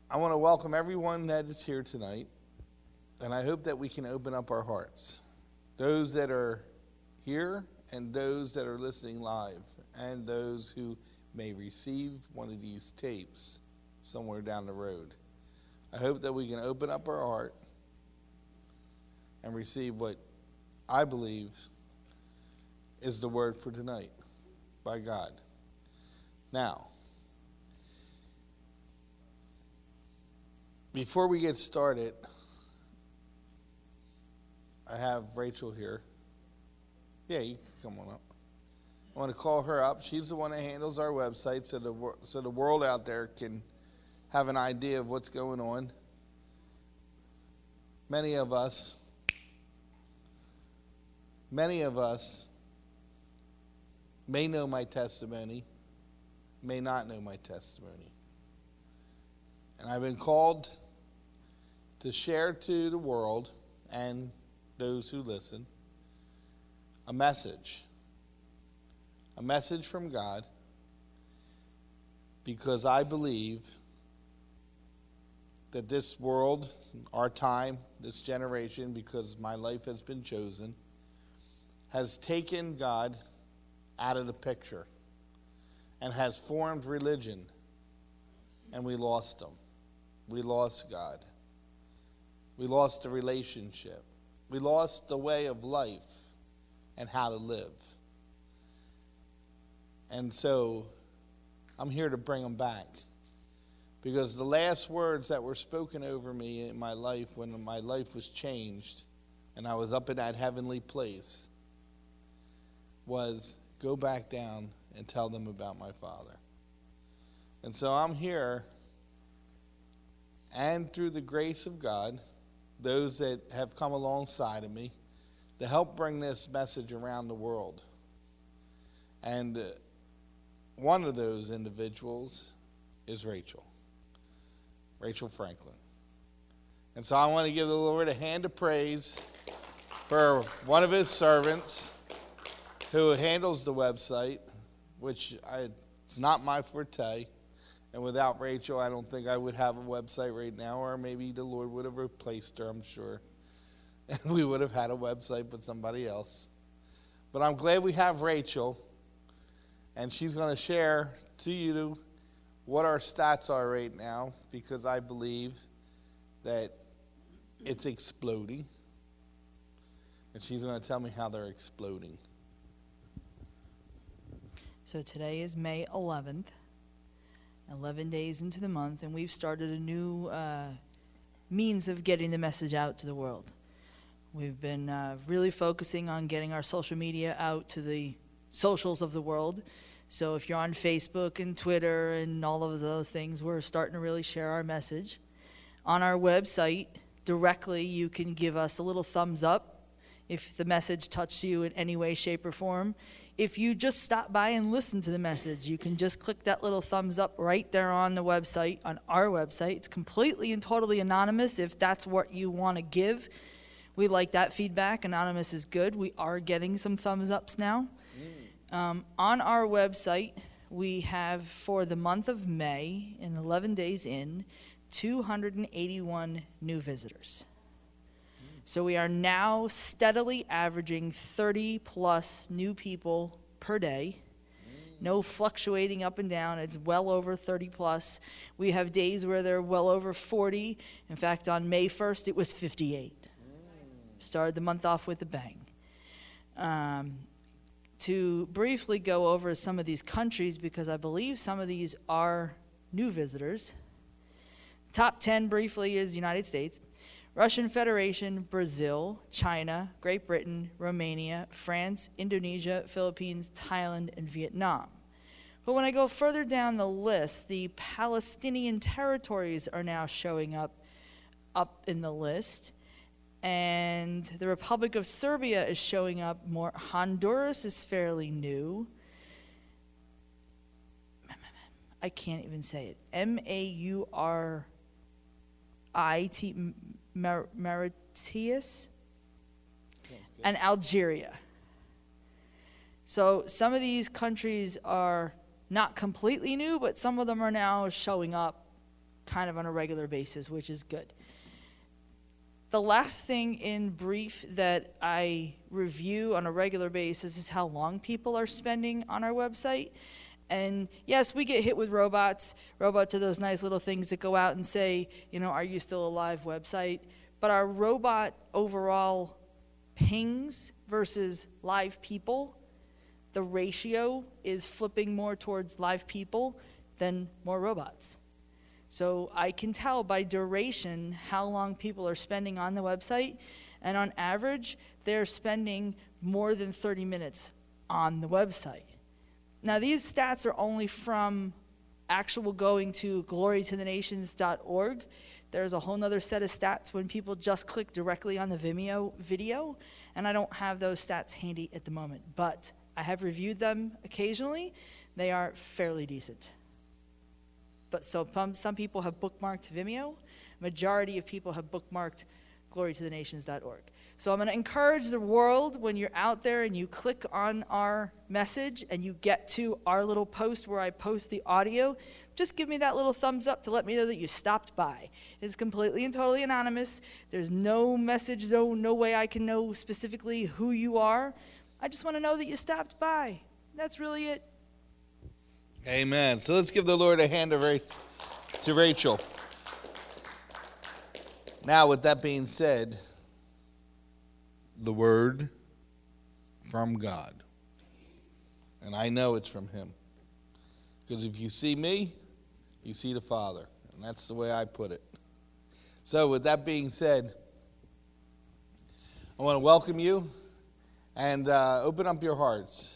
I want to welcome everyone that is here tonight, and I hope that we can open up our hearts. Those that are here and those that are listening live and those who may receive one of these tapes somewhere down the road. I hope that we can open up our heart and receive what I believe is the word for tonight by God. Now, before we get started, I have Rachel here. Yeah, you can come on up. I want to call her up. She's the one that handles our website so the world out there can have an idea of what's going on. Many of us may know my testimony, may not know my testimony. And I've been called to share to the world and those who listen a message from God, because I believe that this world, our time, this generation, because my life has been chosen, has taken God out of the picture and has formed religion, and we lost him. We lost God. We lost the relationship. We lost the way of life and how to live. And so I'm here to bring them back, because the last words that were spoken over me in my life when my life was changed and I was up in that heavenly place was, go back down and tell them about my Father. And so I'm here, and through the grace of God, those that have come alongside of me to help bring this message around the world. And one of those individuals is Rachel Franklin. And so I want to give the Lord a hand of praise for one of his servants who handles the website, which it's not my forte. And without Rachel, I don't think I would have a website right now, or maybe the Lord would have replaced her, I'm sure. And we would have had a website with somebody else. But I'm glad we have Rachel, and she's going to share to you what our stats are right now, because I believe that it's exploding. And she's going to tell me how they're exploding. So today is May 11th. 11 days into the month, and we've started a new means of getting the message out to the world. We've been really focusing on getting our social media out to the socials of the world. So if you're on Facebook and Twitter and all of those things, we're starting to really share our message. On our website, directly, you can give us a little thumbs up if the message touched you in any way, shape, or form. If you just stop by and listen to the message, you can just click that little thumbs up right there on the website, on our website. It's completely and totally anonymous if that's what you want to give. We like that feedback. Anonymous is good. We are getting some thumbs ups now. On our website, we have, for the month of May, and 11 days in, 281 new visitors. So we are now steadily averaging 30-plus new people per day. No fluctuating up and down. It's well over 30-plus. We have days where they're well over 40. In fact, on May 1st, it was 58. Started the month off with a bang. To briefly go over some of these countries, because I believe some of these are new visitors. Top 10 briefly is United States, Russian Federation, Brazil, China, Great Britain, Romania, France, Indonesia, Philippines, Thailand, and Vietnam. But when I go further down the list, the Palestinian territories are now showing up in the list. And the Republic of Serbia is showing up more. Honduras is fairly new. I can't even say it. M-A-U-R-I-T, Mauritius, and Algeria. So some of these countries are not completely new, but some of them are now showing up kind of on a regular basis, which is good. The last thing in brief that I review on a regular basis is how long people are spending on our website. And yes, we get hit with robots. Robots are those nice little things that go out and say, are you still alive website? But our robot overall pings versus live people, the ratio is flipping more towards live people than more robots. So I can tell by duration how long people are spending on the website, and on average, they're spending more than 30 minutes on the website. Now, these stats are only from actual going to glorytothenations.org. There's a whole other set of stats when people just click directly on the Vimeo video, and I don't have those stats handy at the moment, but I have reviewed them occasionally. They are fairly decent. But so some people have bookmarked Vimeo. Majority of people have bookmarked glorytothenations.org. So I'm going to encourage the world, when you're out there and you click on our message and you get to our little post where I post the audio, just give me that little thumbs up to let me know that you stopped by. It's completely and totally anonymous. There's no message, no way I can know specifically who you are. I just want to know that you stopped by. That's really it. Amen. So let's give the Lord a hand to Rachel. Now, with that being said, the word from God. And I know it's from him. Because if you see me, you see the Father. And that's the way I put it. So with that being said, I want to welcome you and open up your hearts.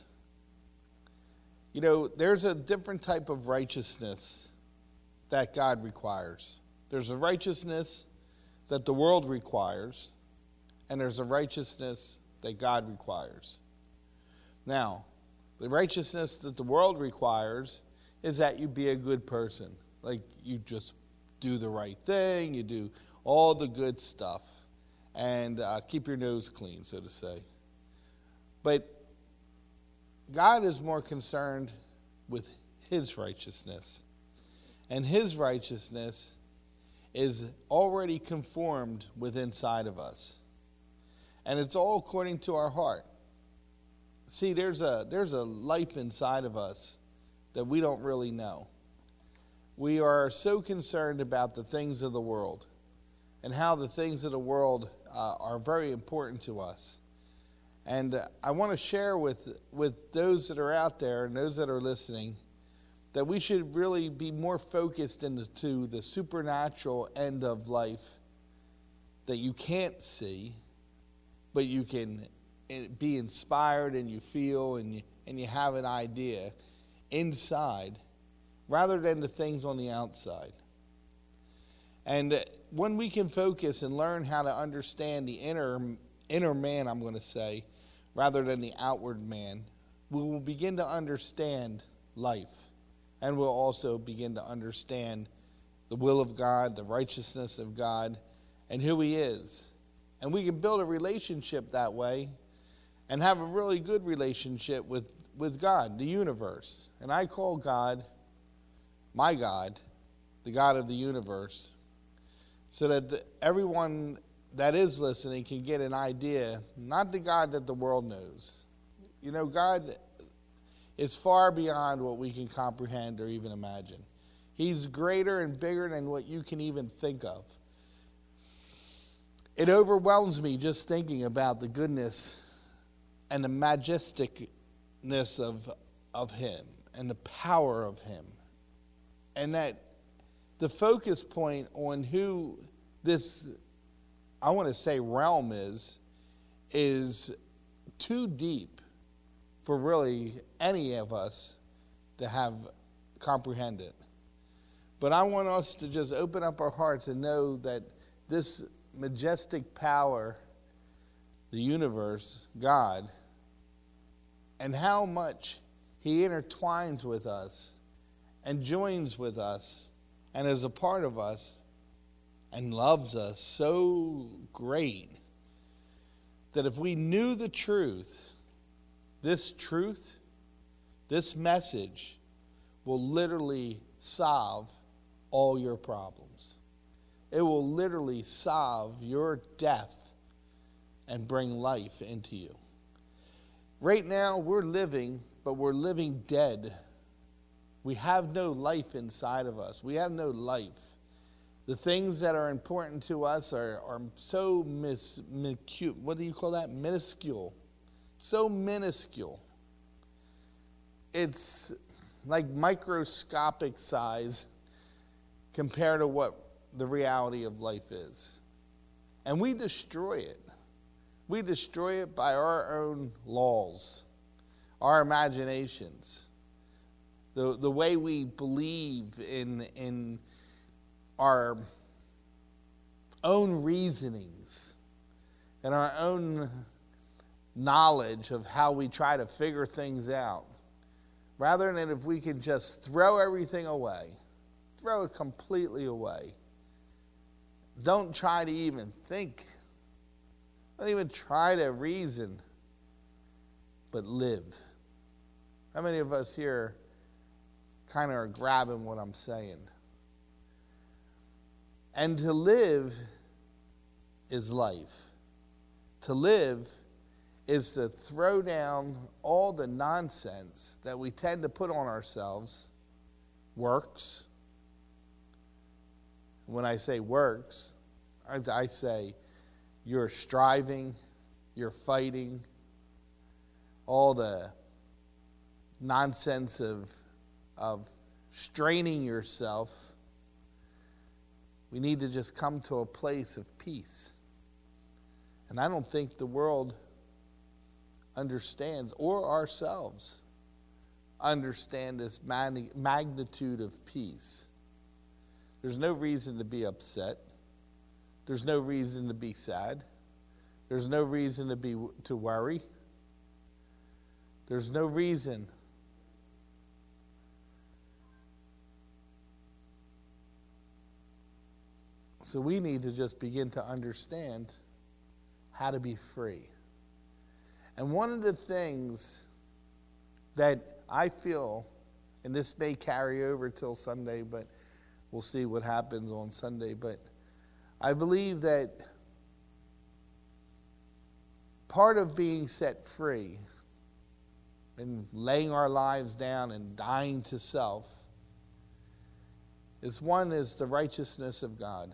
There's a different type of righteousness that God requires. There's a righteousness that the world requires, and there's a righteousness that God requires. Now, the righteousness that the world requires is that you be a good person. Like, you just do the right thing, you do all the good stuff, and keep your nose clean, so to say. But God is more concerned with his righteousness. And his righteousness is already conformed within inside of us. And it's all according to our heart. See, there's a life inside of us that we don't really know. We are so concerned about the things of the world and how the things of the world are very important to us. And I want to share with those that are out there and those that are listening that we should really be more focused into the supernatural end of life that you can't see, but you can be inspired and you feel and you have an idea inside rather than the things on the outside. And when we can focus and learn how to understand the inner man, I'm going to say, rather than the outward man, we will begin to understand life. And we'll also begin to understand the will of God, the righteousness of God, and who he is. And we can build a relationship that way and have a really good relationship with God, the universe. And I call God, my God, the God of the universe, so that everyone that is listening can get an idea, not the God that the world knows. God is far beyond what we can comprehend or even imagine. He's greater and bigger than what you can even think of. It overwhelms me just thinking about the goodness and the majesticness of him and the power of him. And that the focus point on who this, I want to say, realm is too deep for really any of us to have comprehended. But I want us to just open up our hearts and know that this majestic power, the universe, God, and how much he intertwines with us and joins with us and is a part of us and loves us so great that if we knew the truth, this message will literally solve all your problems. It will literally solve your death and bring life into you. Right now, we're living, but we're living dead. We have no life inside of us. We have no life. The things that are important to us are so what do you call that? Minuscule. So minuscule. It's like microscopic size compared to what the reality of life is. And we destroy it. We destroy it by our own laws, our imaginations, the way we believe in our own reasonings and our own knowledge of how we try to figure things out, rather than if we can just throw everything away, throw it completely away. Don't try to even think. Don't even try to reason, but live. How many of us here kind of are grabbing what I'm saying? And to live is life. To live is to throw down all the nonsense that we tend to put on ourselves. Works. When I say works, I say you're striving, you're fighting, all the nonsense of straining yourself. We need to just come to a place of peace. And I don't think the world understands, or ourselves understand this magnitude of peace. There's no reason to be upset. There's no reason to be sad. There's no reason to worry. There's no reason. So we need to just begin to understand how to be free. And one of the things that I feel, and this may carry over till Sunday, but we'll see what happens on Sunday, but I believe that part of being set free and laying our lives down and dying to self is the righteousness of God.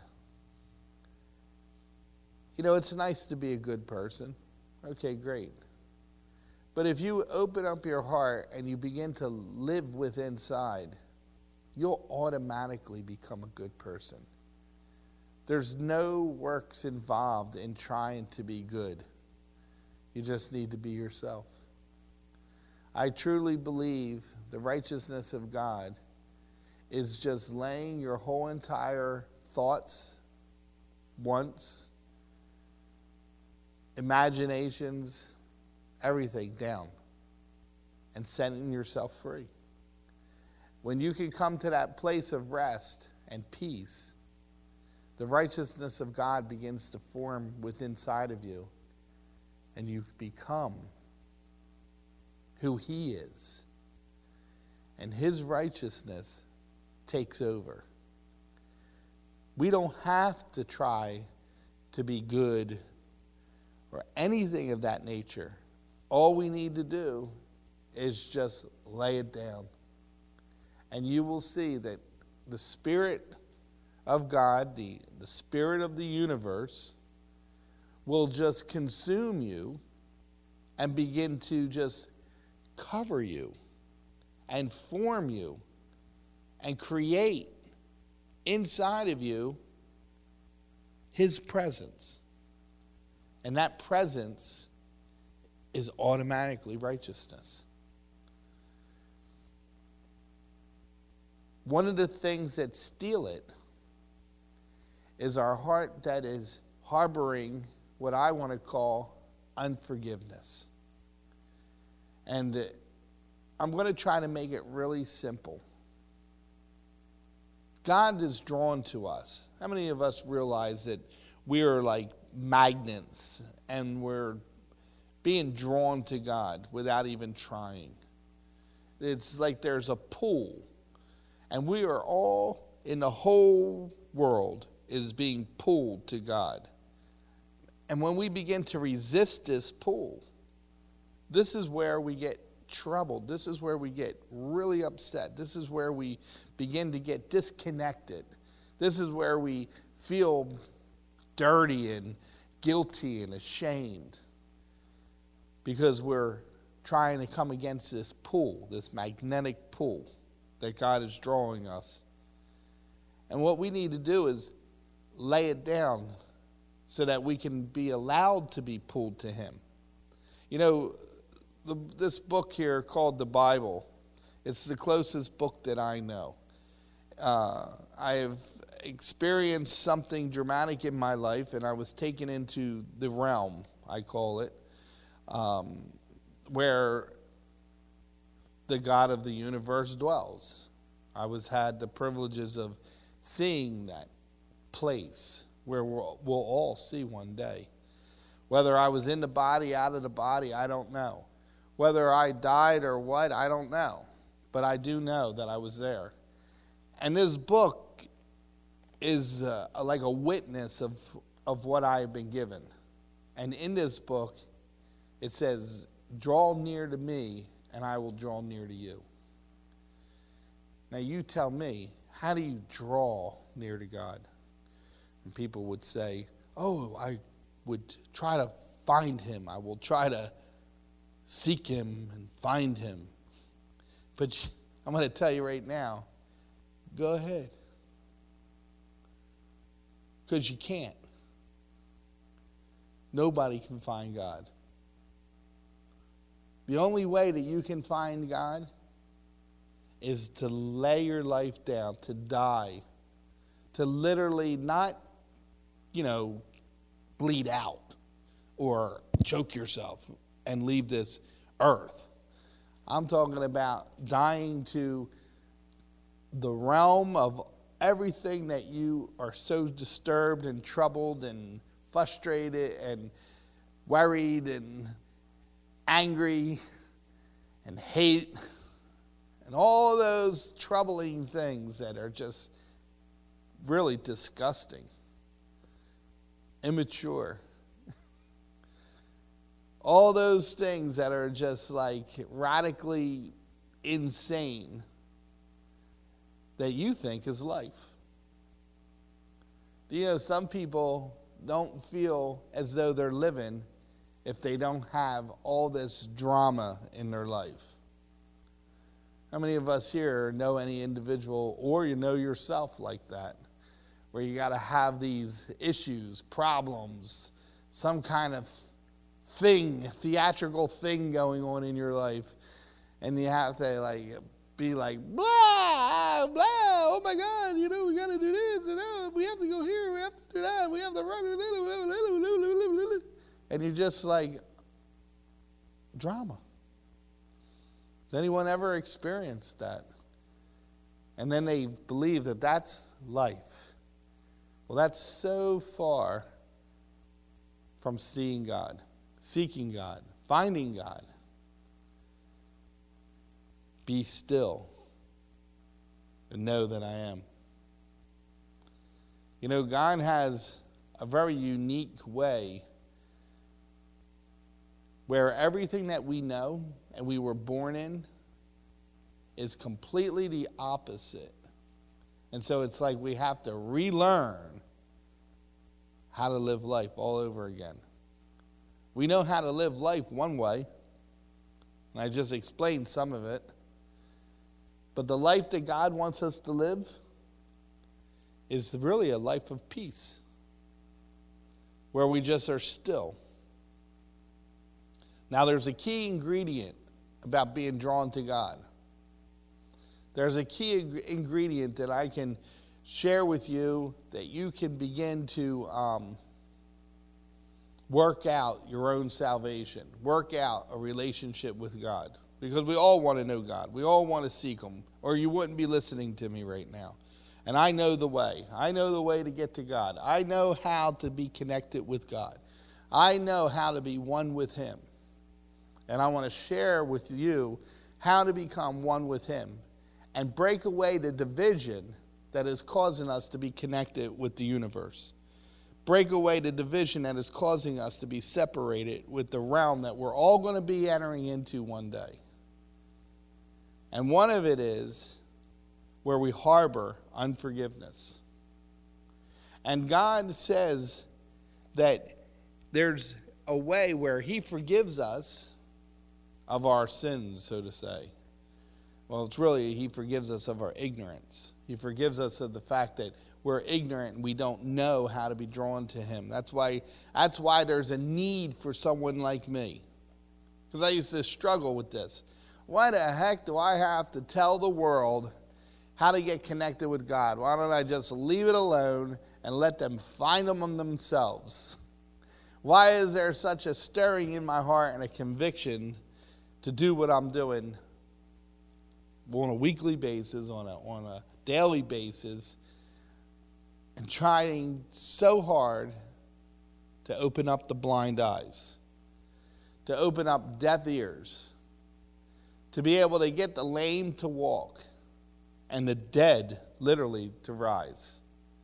You know, it's nice to be a good person. Okay, great. But if you open up your heart and you begin to live with inside, you'll automatically become a good person. There's no works involved in trying to be good. You just need to be yourself. I truly believe the righteousness of God is just laying your whole entire thoughts, wants, imaginations, everything down and setting yourself free. When you can come to that place of rest and peace, the righteousness of God begins to form within inside of you, and you become who He is. And His righteousness takes over. We don't have to try to be good or anything of that nature. All we need to do is just lay it down. And you will see that the Spirit of God, the Spirit of the universe, will just consume you and begin to just cover you and form you and create inside of you His presence. And that presence is automatically righteousness. One of the things that steal it is our heart that is harboring what I want to call unforgiveness. And I'm going to try to make it really simple. God is drawn to us. How many of us realize that we are like magnets and we're being drawn to God without even trying? It's like there's a pull. And we are all in the whole world is being pulled to God. And when we begin to resist this pull, this is where we get troubled. This is where we get really upset. This is where we begin to get disconnected. This is where we feel dirty and guilty and ashamed because we're trying to come against this pull, this magnetic pull that God is drawing us. And what we need to do is lay it down so that we can be allowed to be pulled to Him. You know, this book here called the Bible, it's the closest book that I know. I have experienced something dramatic in my life, and I was taken into the realm, I call it, where the God of the universe dwells. I had the privileges of seeing that place where we'll all see one day. Whether I was in the body, out of the body, I don't know. Whether I died or what, I don't know. But I do know that I was there. And this book is like a witness of what I have been given. And in this book, it says, draw near to me, and I will draw near to you. Now you tell me, how do you draw near to God? And people would say, oh, I would try to find Him. I will try to seek Him and find Him. But I'm going to tell you right now, go ahead. Because you can't. Nobody can find God. The only way that you can find God is to lay your life down, to die, to literally not, bleed out or choke yourself and leave this earth. I'm talking about dying to the realm of everything that you are so disturbed and troubled and frustrated and worried and angry and hate and all those troubling things that are just really disgusting, immature. All those things that are just like radically insane that you think is life. Do you know some people don't feel as though they're living if they don't have all this drama in their life? How many of us here know any individual, or you know yourself like that, where you got to have these issues, problems, some kind of thing, theatrical thing going on in your life, and you have to be like, blah, blah, oh my God, we got to do this, and we have to go here, we have to do that, we have to run, and you're just like, drama. Has anyone ever experienced that? And then they believe that that's life. Well, that's so far from seeing God, seeking God, finding God. Be still and know that I am. God has a very unique way where everything that we know and we were born in is completely the opposite. And so it's like we have to relearn how to live life all over again. We know how to live life one way, and I just explained some of it. But the life that God wants us to live is really a life of peace, where we just are still. Now, there's a key ingredient about being drawn to God. There's a key ingredient that I can share with you that you can begin to work out your own salvation, work out a relationship with God. Because we all want to know God. We all want to seek Him, or you wouldn't be listening to me right now. And I know the way. I know the way to get to God. I know how to be connected with God. I know how to be one with Him. And I want to share with you how to become one with Him and break away the division that is causing us to be connected with the universe. Break away the division that is causing us to be separated with the realm that we're all going to be entering into one day. And one of it is where we harbor unforgiveness. And God says that there's a way where he forgives us of our sins, so to say. Well, it's really, he forgives us of our ignorance. He forgives us of the fact that we're ignorant and we don't know how to be drawn to him. That's why there's a need for someone like me. Because I used to struggle with this. Why the heck do I have to tell the world how to get connected with God? Why don't I just leave it alone and let them find them themselves? Why is there such a stirring in my heart and a conviction to do what I'm doing on a weekly basis, on a daily basis, and trying so hard to open up the blind eyes, to open up deaf ears, to be able to get the lame to walk and the dead literally to rise?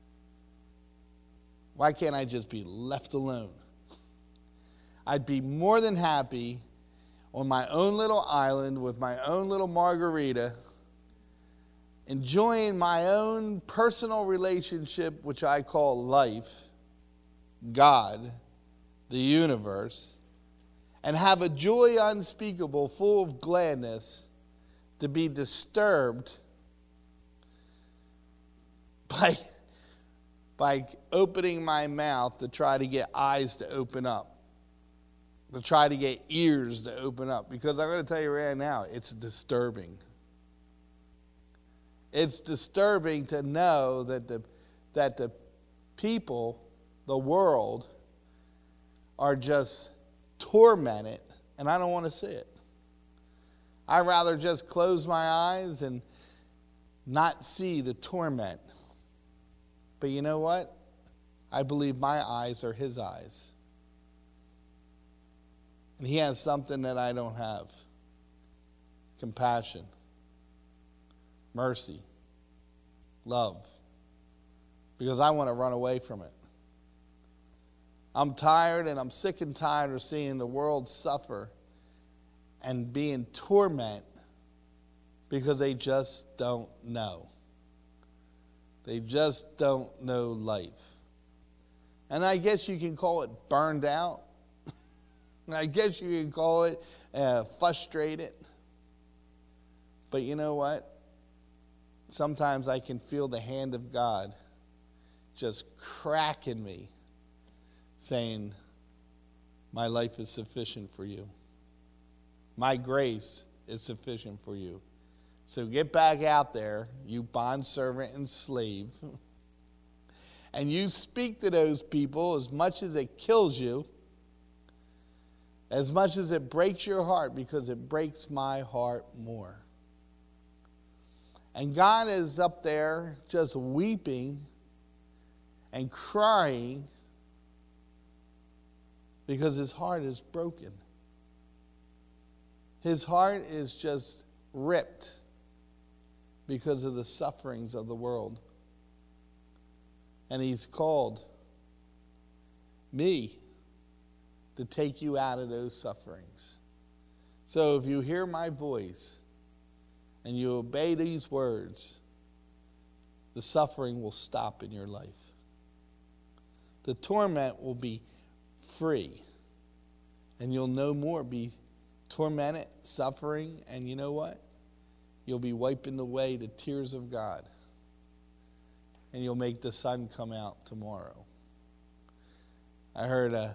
Why can't I just be left alone? I'd be more than happy on my own little island with my own little margarita, enjoying my own personal relationship, which I call life, God, the universe, and have a joy unspeakable, full of gladness, to be disturbed by opening my mouth to try to get eyes to open up, to try to get ears to open up. Because I'm going to tell you right now, it's disturbing. It's disturbing to know that the people, the world, are just tormented, and I don't want to see it. I'd rather just close my eyes and not see the torment. But you know what? I believe my eyes are his eyes. And he has something that I don't have. Compassion, mercy, love. Because I want to run away from it. I'm tired, and I'm sick and tired of seeing the world suffer and be in torment because they just don't know. They just don't know life. And I guess you can call it burned out. I guess you can call it frustrated. But you know what? Sometimes I can feel the hand of God just cracking me, saying, my life is sufficient for you. My grace is sufficient for you. So get back out there, you bondservant and slave, and you speak to those people as much as it kills you, as much as it breaks your heart, because it breaks my heart more. And God is up there just weeping and crying because his heart is broken. His heart is just ripped because of the sufferings of the world. And he's called me to take you out of those sufferings. So if you hear my voice and you obey these words, the suffering will stop in your life. The torment will be free. And you'll no more be tormented, suffering, and you know what? You'll be wiping away the tears of God. And you'll make the sun come out tomorrow. I heard a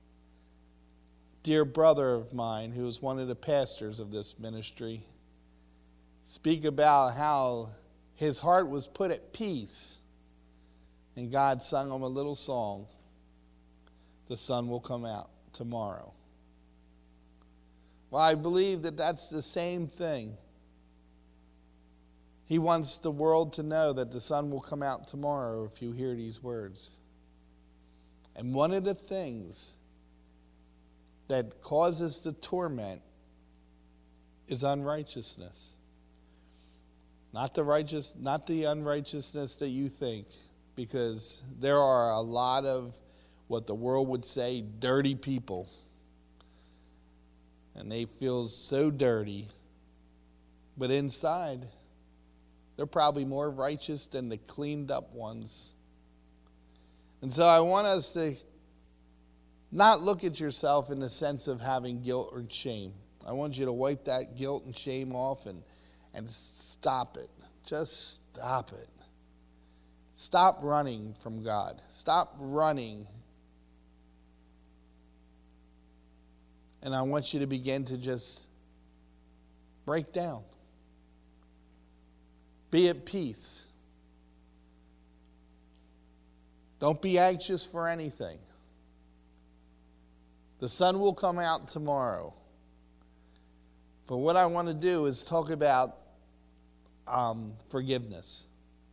dear brother of mine who was one of the pastors of this ministry speak about how his heart was put at peace. And God sung him a little song. The sun will come out tomorrow. Well, I believe that that's the same thing. He wants the world to know that the sun will come out tomorrow if you hear these words. And one of the things that causes the torment is unrighteousness. Not the unrighteousness that you think, because there are a lot of what the world would say dirty people. And they feel so dirty. But inside, they're probably more righteous than the cleaned up ones. And so I want us to not look at yourself in the sense of having guilt or shame. I want you to wipe that guilt and shame off and stop it. Just stop it. Stop running from God. Stop running. And I want you to begin to just break down. Be at peace. Don't be anxious for anything. The sun will come out tomorrow. But what I want to do is talk about forgiveness.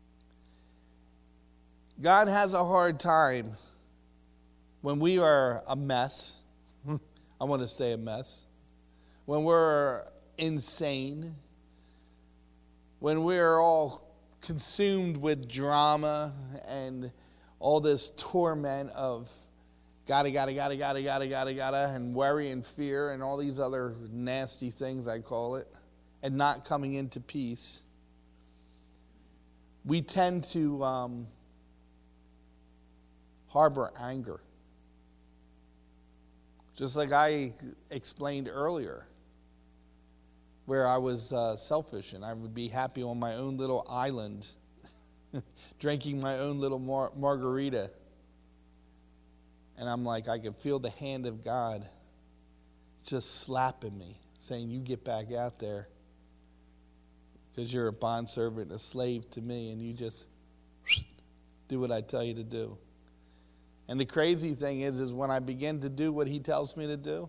God has a hard time when we are a mess. I want to say a mess. When we're insane. When we're all consumed with drama and all this torment of gotta, and worry and fear and all these other nasty things, I call it, and not coming into peace, we tend to harbor anger. Just like I explained earlier, where I was selfish and I would be happy on my own little island, drinking my own little margarita. And I'm like, I could feel the hand of God just slapping me, saying, you get back out there, because you're a bondservant, a slave to me, and you just do what I tell you to do. And the crazy thing is when I begin to do what he tells me to do,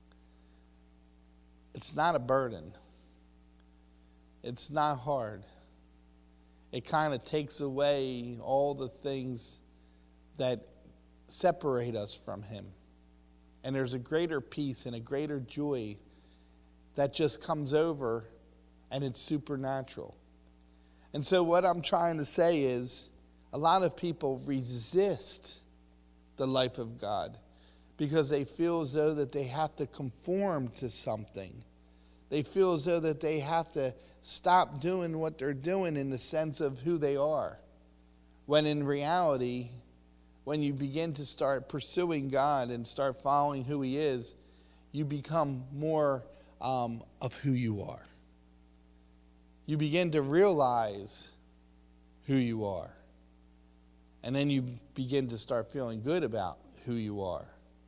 it's not a burden. It's not hard. It kind of takes away all the things that separate us from him. And there's a greater peace and a greater joy that just comes over, and it's supernatural. And so what I'm trying to say is a lot of people resist the life of God because they feel as though that they have to conform to something. They feel as though that they have to stop doing what they're doing in the sense of who they are. When in reality, when you begin to start pursuing God and start following who he is, you become more of who you are. You begin to realize who you are. And then you begin to start feeling good about who you are.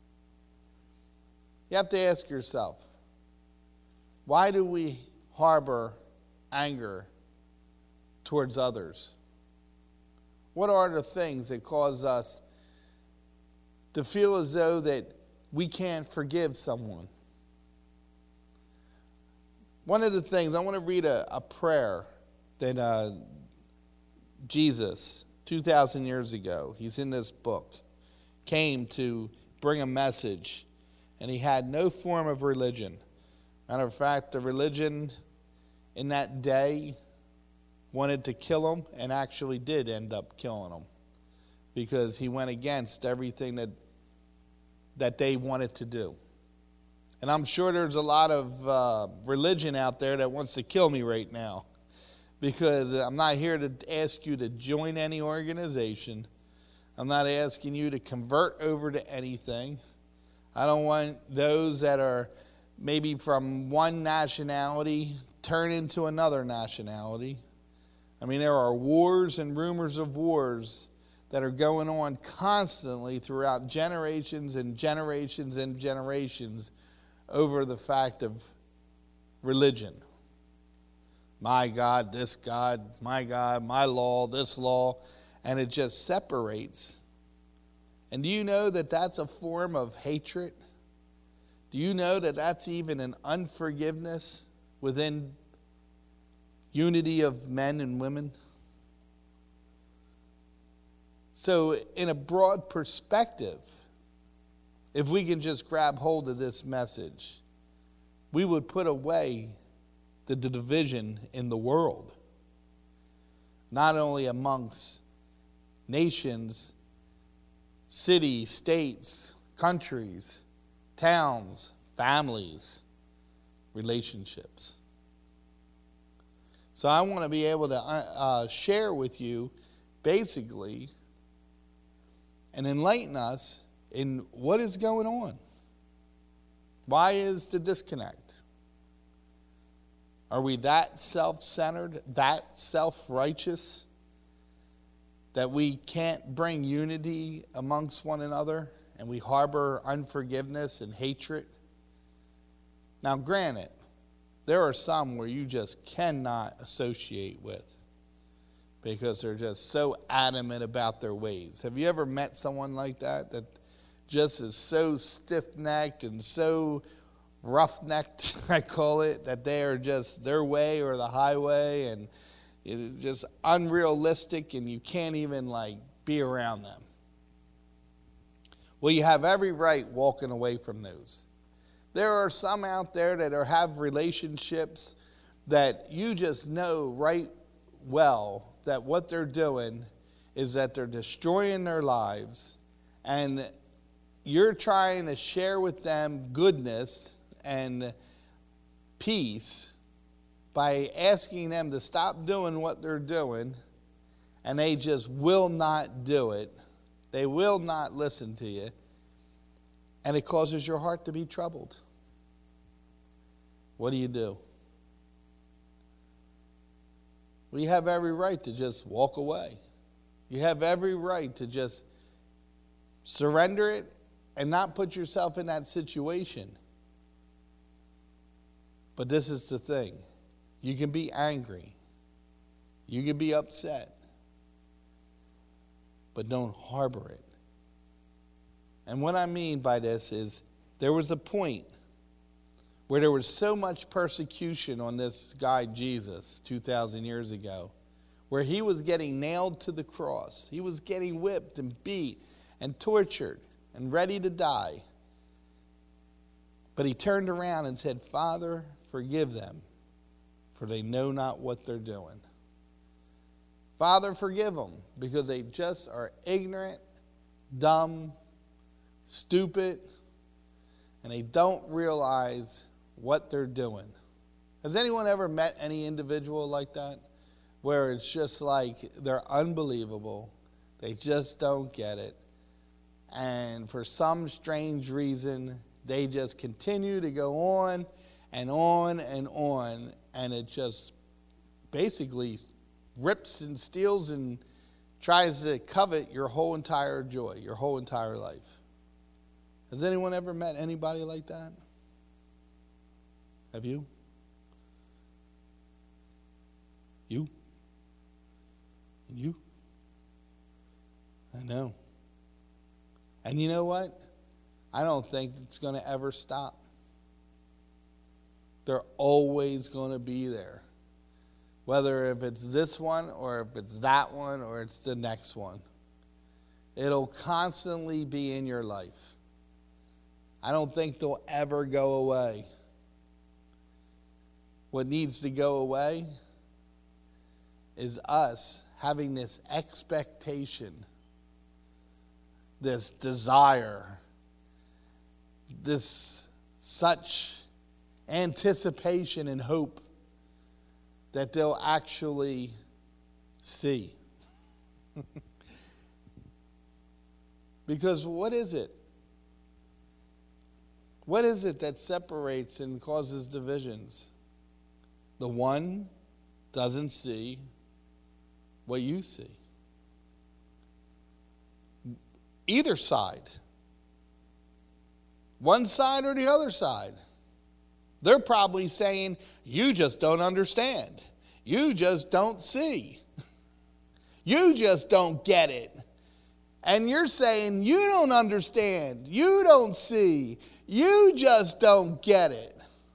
You have to ask yourself, why do we harbor anger towards others? What are the things that cause us to feel as though that we can't forgive someone? One of the things, I want to read a prayer that Jesus, 2,000 years ago, he's in this book, came to bring a message, and he had no form of religion. Matter of fact, the religion in that day wanted to kill him and actually did end up killing him because he went against everything that they wanted to do. And I'm sure there's a lot of religion out there that wants to kill me right now, because I'm not here to ask you to join any organization. I'm not asking you to convert over to anything. I don't want those that are maybe from one nationality turn into another nationality. I mean, there are wars and rumors of wars that are going on constantly throughout generations and generations and generations over the fact of religion. My God, this God, my law, this law, and it just separates. And do you know that that's a form of hatred? Do you know that that's even an unforgiveness within unity of men and women? So in a broad perspective, if we can just grab hold of this message, we would put away the division in the world. not only amongst nations, cities, states, countries, towns, families, relationships. So I want to be able to share with you, basically, and enlighten us in what is going on. Why is the disconnect? Are we that self-centered, that self-righteous, that we can't bring unity amongst one another, and we harbor unforgiveness and hatred? Now, granted, there are some where you just cannot associate with because they're just so adamant about their ways. Have you ever met someone like that just is so stiff-necked and so rough-necked, I call it, that they are just their way or the highway, and it's just unrealistic, and you can't even be around them? Well, you have every right walking away from those. There are some out there that have relationships that you just know right well that what they're doing is that they're destroying their lives, and you're trying to share with them goodness and peace by asking them to stop doing what they're doing, and they just will not do it. They will not listen to you, and it causes your heart to be troubled. What do? Well, you have every right to just walk away. You have every right to just surrender it and not put yourself in that situation. But this is the thing. You can be angry. You can be upset. But don't harbor it. And what I mean by this is there was a point where there was so much persecution on this guy Jesus 2,000 years ago, where he was getting nailed to the cross. He was getting whipped and beat and tortured and ready to die. But he turned around and said, "Father, forgive them, for they know not what they're doing." Father, forgive them, because they just are ignorant, dumb, stupid, and they don't realize what they're doing. Has anyone ever met any individual like that, where it's just they're unbelievable, they just don't get it, and for some strange reason they just continue to go on and on and on, and it just basically rips and steals and tries to covet your whole entire joy, your whole entire life? Has anyone ever met anybody like that? Have you? You? And you? I know. And you know what? I don't think it's going to ever stop. They're always going to be there. Whether if it's this one or if it's that one or it's the next one. It'll constantly be in your life. I don't think they'll ever go away. What needs to go away is us having this expectation, this desire, this such anticipation and hope that they'll actually see. Because what is it? What is it that separates and causes divisions? The one doesn't see what you see. Either side. One side or the other side. They're probably saying, "You just don't understand. You just don't see. You just don't get it." And you're saying, "You don't understand. You don't see. You just don't get it."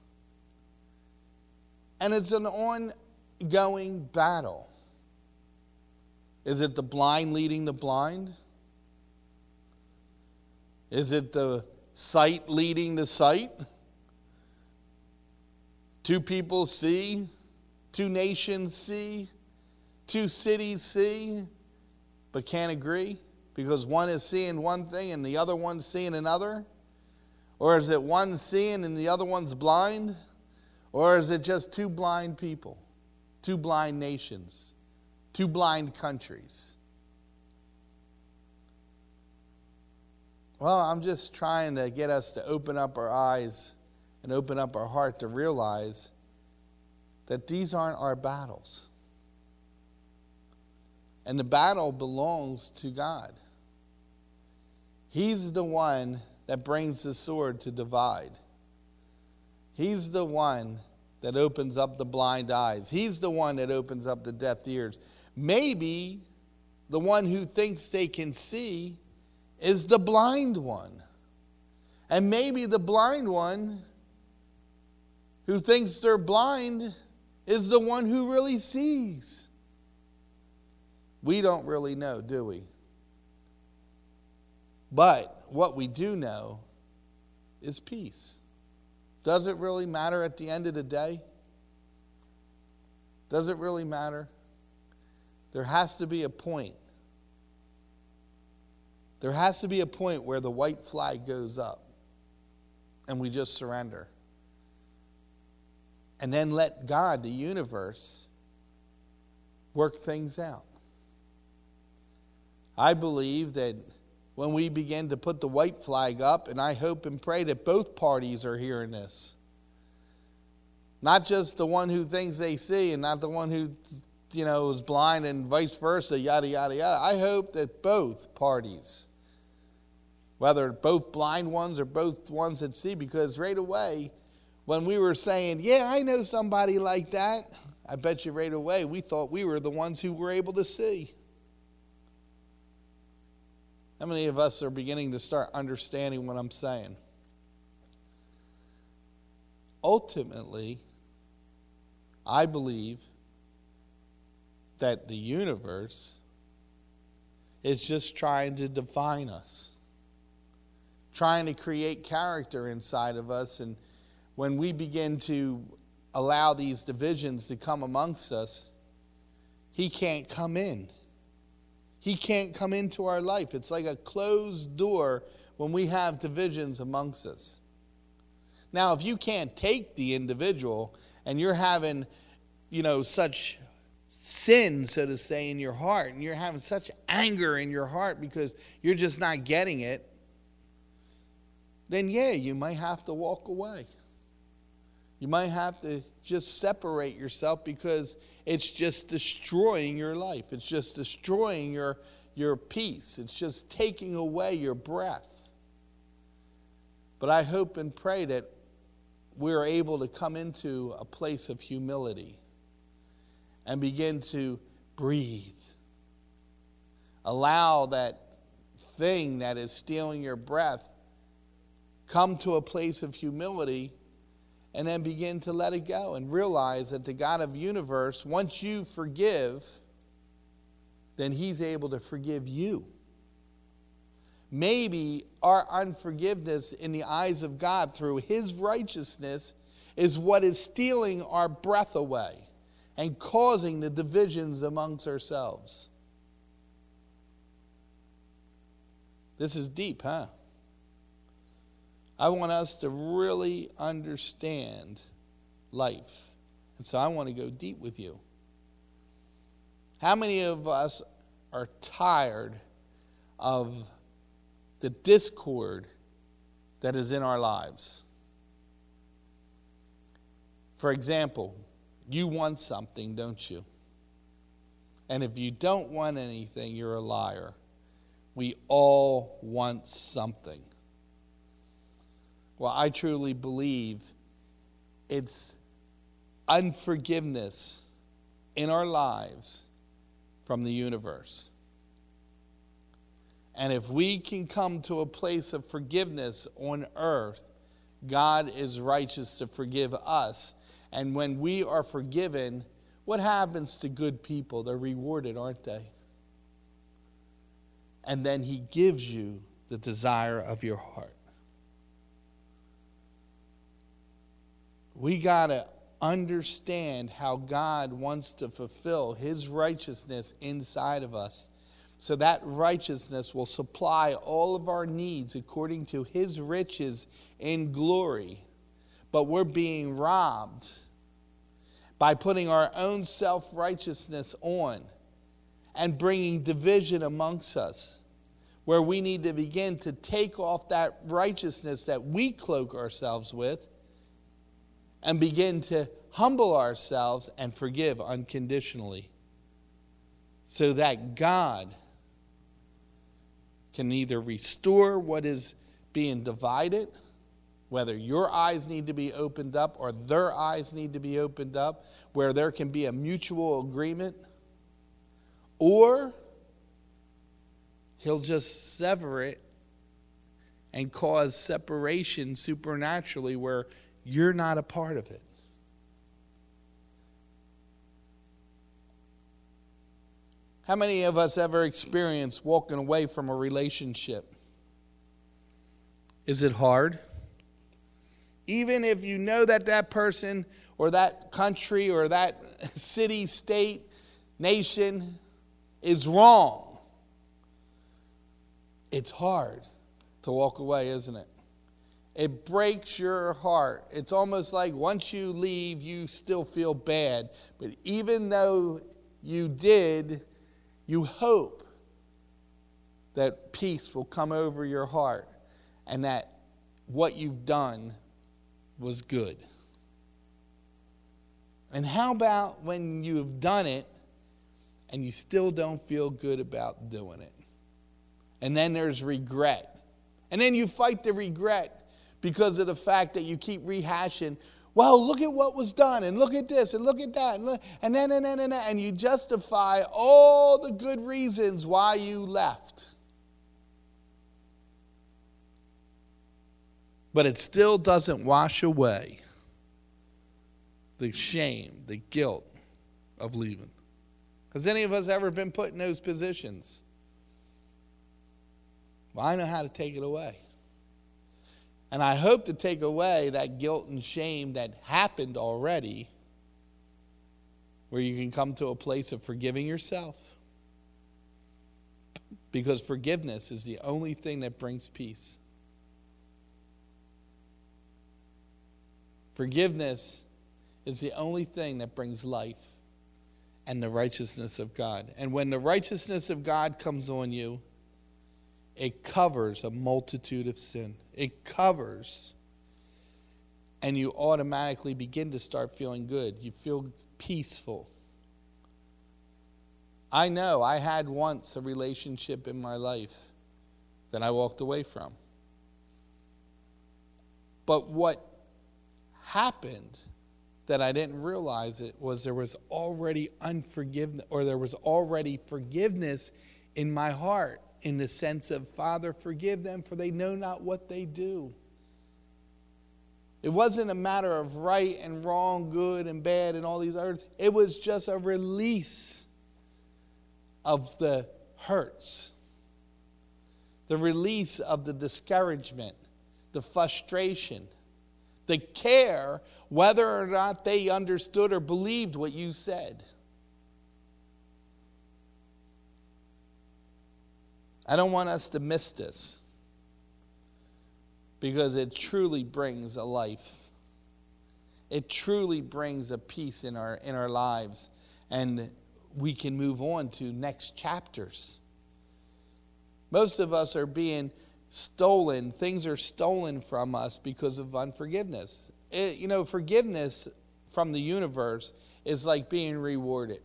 And it's an ongoing battle. Is it the blind leading the blind? Is it the sight leading the sight? Two people see, two nations see, two cities see but can't agree because one is seeing one thing and the other one's seeing another? Or is it one seeing and the other one's blind? Or is it just two blind people, two blind nations, two blind countries? Well, I'm just trying to get us to open up our eyes and open up our heart to realize that these aren't our battles. And the battle belongs to God. He's the one that brings the sword to divide. He's the one that opens up the blind eyes. He's the one that opens up the deaf ears. Maybe the one who thinks they can see is the blind one. And maybe the blind one who thinks they're blind is the one who really sees. We don't really know, do we? But what we do know is peace. Does it really matter at the end of the day? Does it really matter? There has to be a point. There has to be a point where the white flag goes up and we just surrender. And then let God, the universe, work things out. I believe that when we begin to put the white flag up, and I hope and pray that both parties are hearing this. Not just the one who thinks they see and not the one who, is blind and vice versa, yada, yada, yada. I hope that both parties, whether both blind ones or both ones that see, because right away, when we were saying, yeah, I know somebody like that, I bet you right away we thought we were the ones who were able to see. How many of us are beginning to start understanding what I'm saying? Ultimately, I believe that the universe is just trying to define us, trying to create character inside of us. And when we begin to allow these divisions to come amongst us, he can't come in. He can't come into our life. It's like a closed door when we have divisions amongst us. Now, if you can't take the individual and you're having, such sin, so to say, in your heart, and you're having such anger in your heart because you're just not getting it, then yeah, you might have to walk away. You might have to just separate yourself because it's just destroying your life. It's just destroying your peace. It's just taking away your breath. But I hope and pray that we're able to come into a place of humility and begin to breathe. Allow that thing that is stealing your breath come to a place of humility, and then begin to let it go and realize that the God of the universe, once you forgive, then he's able to forgive you. Maybe our unforgiveness in the eyes of God through his righteousness is what is stealing our breath away and causing the divisions amongst ourselves. This is deep, huh? I want us to really understand life. And so I want to go deep with you. How many of us are tired of the discord that is in our lives? For example, you want something, don't you? And if you don't want anything, you're a liar. We all want something. Well, I truly believe it's unforgiveness in our lives from the universe. And if we can come to a place of forgiveness on earth, God is righteous to forgive us. And when we are forgiven, what happens to good people? They're rewarded, aren't they? And then he gives you the desire of your heart. We got to understand how God wants to fulfill his righteousness inside of us. So that righteousness will supply all of our needs according to his riches in glory. But we're being robbed by putting our own self-righteousness on and bringing division amongst us, where we need to begin to take off that righteousness that we cloak ourselves with and begin to humble ourselves and forgive unconditionally, so that God can either restore what is being divided, whether your eyes need to be opened up or their eyes need to be opened up, where there can be a mutual agreement, or he'll just sever it and cause separation supernaturally where you're not a part of it. How many of us ever experienced walking away from a relationship? Is it hard? Even if you know that that person or that country or that city, state, nation is wrong, it's hard to walk away, isn't it? It breaks your heart. It's almost like once you leave, you still feel bad. But even though you did, you hope that peace will come over your heart and that what you've done was good. And how about when you've done it and you still don't feel good about doing it? And then there's regret. And then you fight the regret because of the fact that you keep rehashing, well, look at what was done, and look at this, and look at that, and you justify all the good reasons why you left. But it still doesn't wash away the shame, the guilt of leaving. Has any of us ever been put in those positions? Well, I know how to take it away. And I hope to take away that guilt and shame that happened already, where you can come to a place of forgiving yourself. Because forgiveness is the only thing that brings peace. Forgiveness is the only thing that brings life and the righteousness of God. And when the righteousness of God comes on you, it covers a multitude of sin. It covers, and you automatically begin to start feeling good. You feel peaceful. I know I had once a relationship in my life that I walked away from. But what happened that I didn't realize it was there was already unforgiveness, or there was already forgiveness in my heart, in the sense of, Father, forgive them, for they know not what they do. It wasn't a matter of right and wrong, good and bad and all these other things. It was just a release of the hurts, the release of the discouragement, the frustration, the care, whether or not they understood or believed what you said. I don't want us to miss this, because it truly brings a life. It truly brings a peace in our lives, and we can move on to next chapters. Most of us are being stolen. Things are stolen from us because of unforgiveness. Forgiveness from the universe is like being rewarded.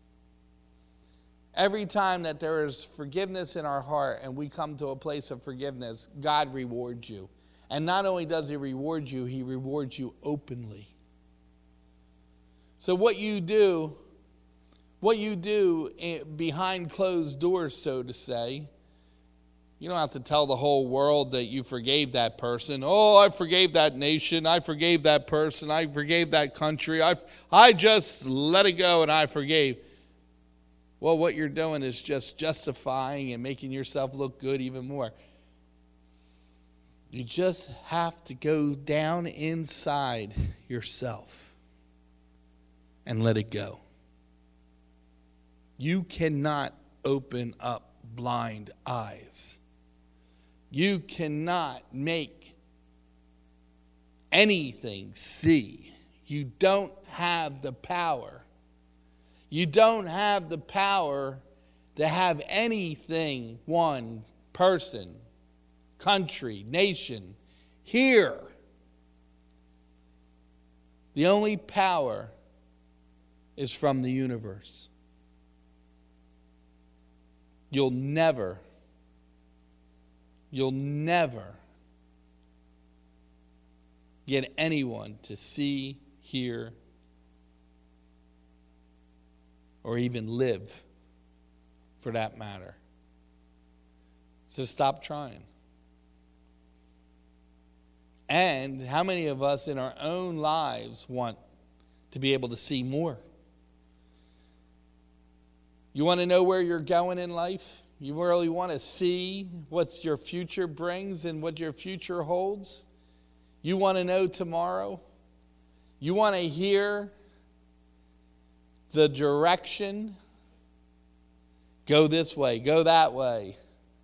Every time that there is forgiveness in our heart and we come to a place of forgiveness, God rewards you. And not only does he reward you, he rewards you openly. So what you do behind closed doors, so to say, you don't have to tell the whole world that you forgave that person. Oh, I forgave that nation. I forgave that person. I forgave that country. I just let it go and I forgave. Well, what you're doing is just justifying and making yourself look good even more. You just have to go down inside yourself and let it go. You cannot open up blind eyes. You cannot make anything see. You don't have the power. You don't have the power to have anything, one person, country, nation, here. The only power is from the universe. You'll never get anyone to see, hear, or even live, for that matter. So stop trying. And how many of us in our own lives want to be able to see more? You want to know where you're going in life? You really want to see what your future brings and what your future holds? You want to know tomorrow? You want to hear the direction? Go this way, go that way.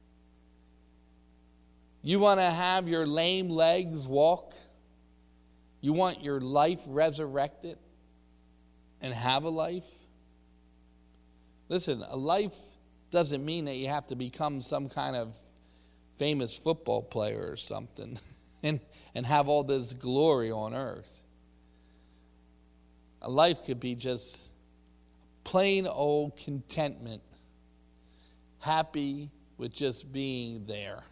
You want to have your lame legs walk? You want your life resurrected and have a life? Listen, a life doesn't mean that you have to become some kind of famous football player or something and have all this glory on earth. A life could be just plain old contentment, happy with just being there.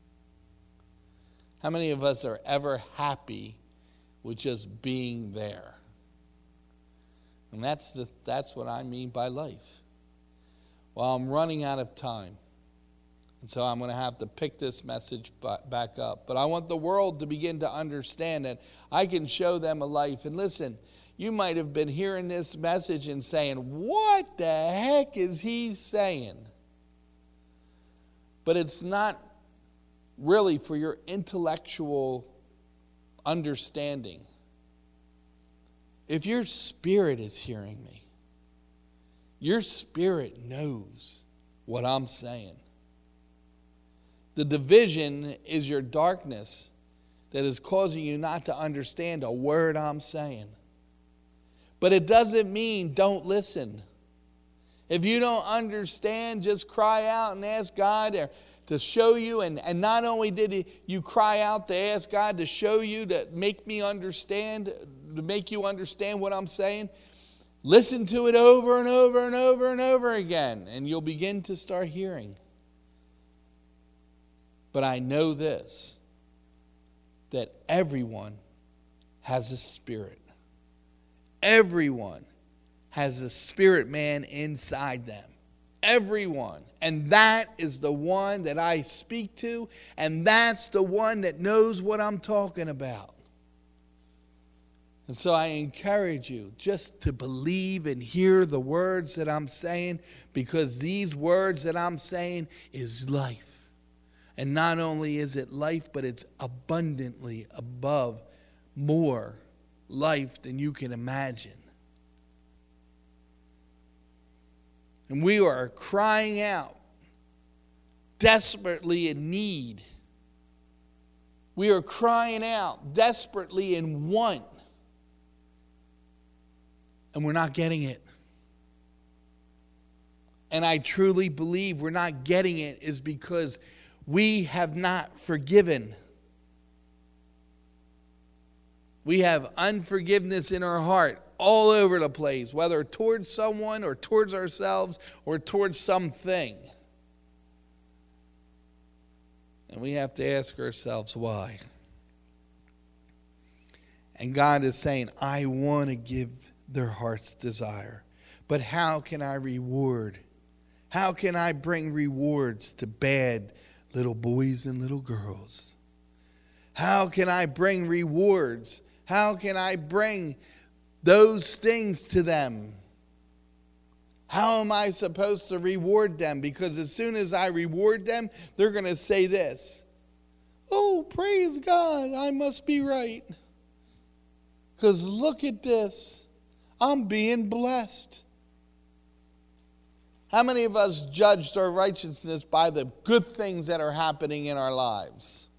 How many of us are ever happy with just being there? And that's what I mean by life. Well, I'm running out of time. And so I'm going to have to pick this message back up. But I want the world to begin to understand that I can show them a life. And listen, you might have been hearing this message and saying, what the heck is he saying? But it's not really for your intellectual understanding. If your spirit is hearing me, your spirit knows what I'm saying. The division is your darkness that is causing you not to understand a word I'm saying. But it doesn't mean don't listen. If you don't understand, just cry out and ask God to show you. And not only did you cry out to ask God to show you, to make me understand, to make you understand what I'm saying, listen to it over and over and over and over again, and you'll begin to start hearing. But I know this, that everyone has a spirit. Everyone has a spirit man inside them. Everyone. And that is the one that I speak to, and that's the one that knows what I'm talking about. And so I encourage you just to believe and hear the words that I'm saying, because these words that I'm saying is life. And not only is it life, but it's abundantly above more life than you can imagine. And we are crying out, desperately in need. We are crying out, desperately in want. And we're not getting it. And I truly believe we're not getting it is because we have not forgiven. We have unforgiveness in our heart all over the place, whether towards someone or towards ourselves or towards something. And we have to ask ourselves why. And God is saying, I want to give their heart's desire. But how can I reward? How can I bring rewards to bad little boys and little girls? How can I bring rewards? How can I bring those things to them? How am I supposed to reward them? Because as soon as I reward them, they're going to say this. Oh, praise God, I must be right. Because look at this. I'm being blessed. How many of us judged our righteousness by the good things that are happening in our lives?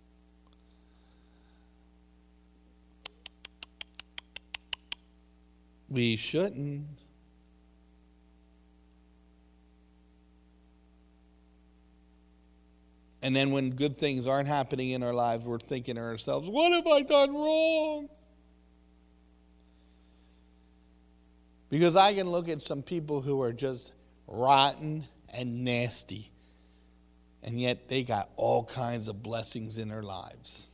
We shouldn't. And then when good things aren't happening in our lives, we're thinking to ourselves, what have I done wrong? Because I can look at some people who are just rotten and nasty, and yet they got all kinds of blessings in their lives.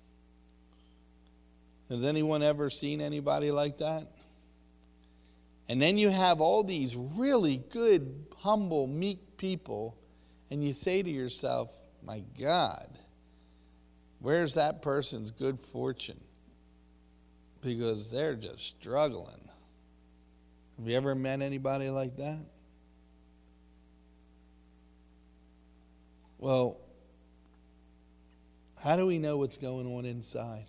Has anyone ever seen anybody like that? And then you have all these really good, humble, meek people, and you say to yourself, my God, where's that person's good fortune? Because they're just struggling. Have you ever met anybody like that? Well, how do we know what's going on inside?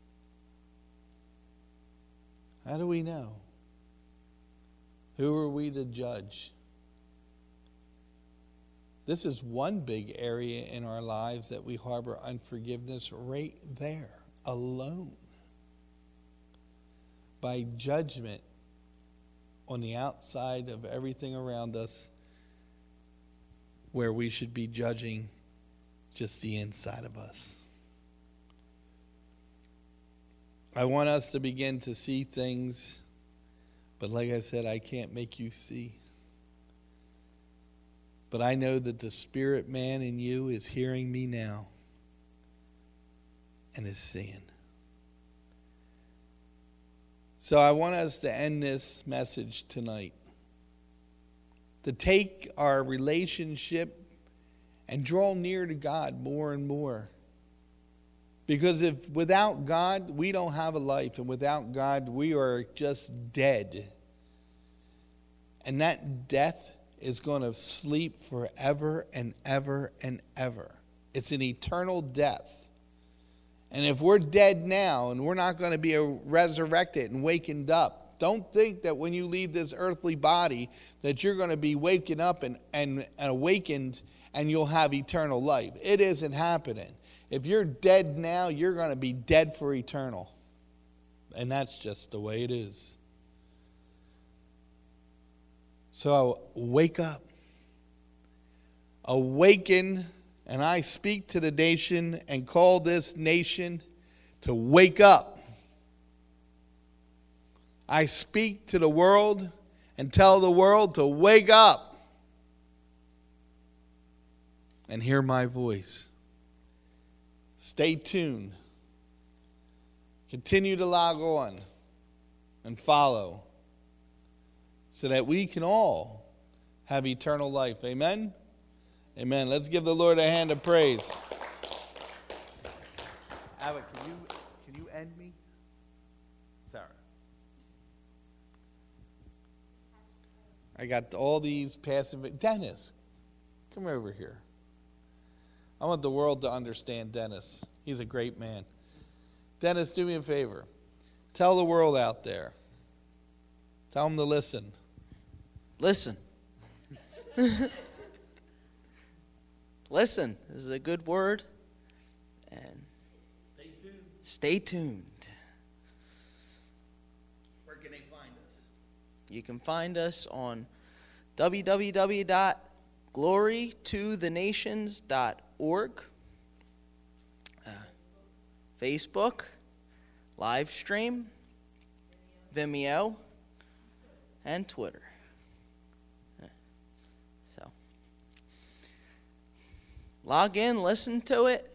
How do we know? Who are we to judge? This is one big area in our lives that we harbor unforgiveness right there, alone. By judgment on the outside of everything around us, where we should be judging just the inside of us. I want us to begin to see things, but like I said, I can't make you see. But I know that the spirit man in you is hearing me now and is seeing. So I want us to end this message tonight, to take our relationship and draw near to God more and more. Because if without God, we don't have a life, and without God, we are just dead. And that death is going to sleep forever and ever and ever. It's an eternal death. And if we're dead now and we're not going to be resurrected and wakened up, don't think that when you leave this earthly body that you're going to be waking up and awakened and you'll have eternal life. It isn't happening. If you're dead now, you're going to be dead for eternal. And that's just the way it is. So wake up. Awaken, and I speak to the nation and call this nation to wake up. I speak to the world and tell the world to wake up and hear my voice. Stay tuned. Continue to log on and follow so that we can all have eternal life. Amen? Amen. Let's give the Lord a hand of praise. Abbott, can you end me? Sarah. I got all these passive. Dennis, come over here. I want the world to understand Dennis. He's a great man. Dennis, do me a favor. Tell the world out there. Tell them to listen. Listen. Listen is a good word. And Stay tuned. stay tuned. Where can they find us? You can find us on www.glorytothenations.org, Facebook, live stream, Vimeo, and Twitter. So, log in, listen to it,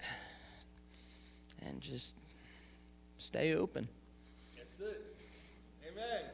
and just stay open. That's it. Amen.